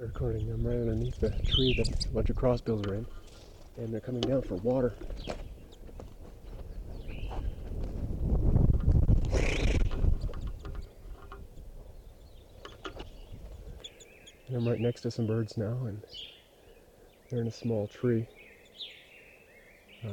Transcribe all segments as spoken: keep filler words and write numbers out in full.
Recording. I'm right underneath the tree that a bunch of crossbills are in, and they're coming down for water. And I'm right next to some birds now, and they're in a small tree. Uh,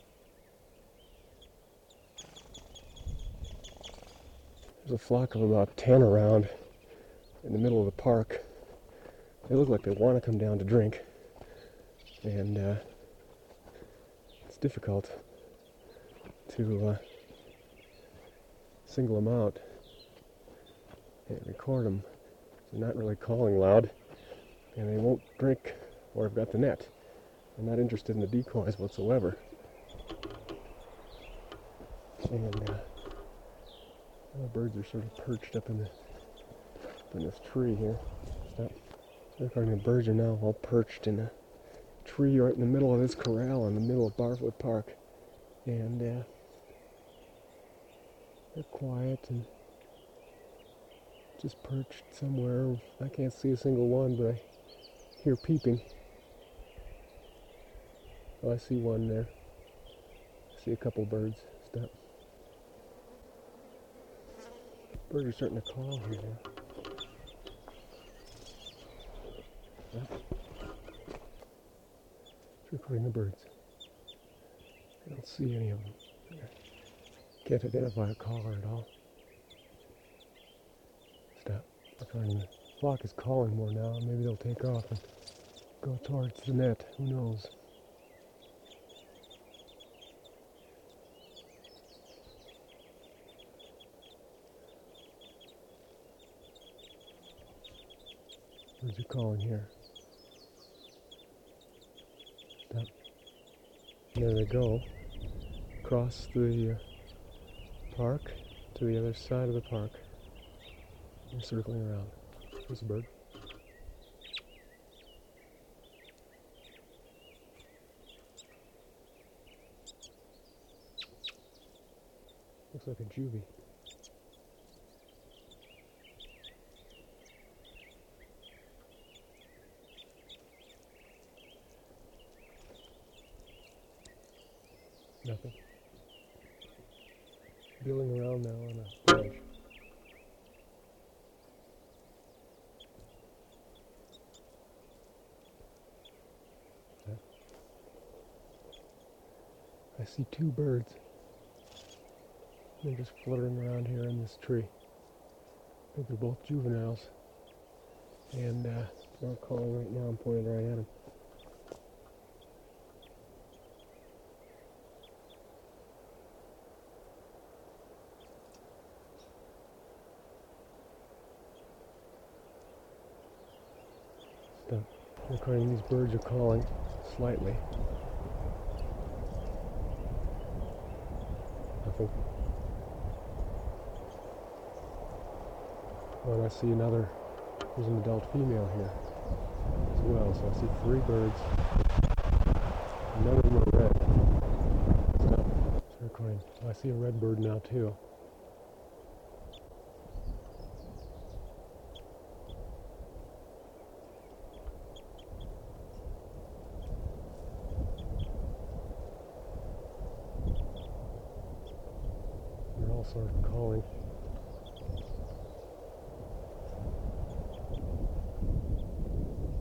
there's a flock of about ten around in the middle of the park. They look like they want to come down to drink, and uh, it's difficult to uh, single them out and record them. They're not really calling loud, and they won't drink or I've got the net. I'm not interested in the decoys whatsoever. And uh, the birds are sort of perched up in, the, up in this tree here. Stop. Recording the birds are now all perched in a tree right in the middle of this corral in the middle of Barfoot Park. And uh, they're quiet and just perched somewhere. I can't see a single one, but I hear peeping. Oh, I see one there. I see a couple birds. Stop. Birds are starting to call here. Stop. Recording the birds. I don't see any of them. Can't identify a caller at all. Stop. Recording. The flock is calling more now. Maybe they'll take off and go towards the net. Who knows? Birds are calling here. Stop. And there they go. Across the uh, park to the other side of the park. They're circling around. There's a bird. Looks like a juvie. Nothing. Billing around now on a branch. Okay. I see two birds. They're just fluttering around here in this tree. I think they're both juveniles. And uh, they're calling right now. I'm pointing right at them. Stop. Recording. These birds are calling slightly. Nothing. Oh, and I see another. There's an adult female here as well. So I see three birds. None of them are red. Stop. It's recording. Oh, I see a red bird now too. They're all sort of calling.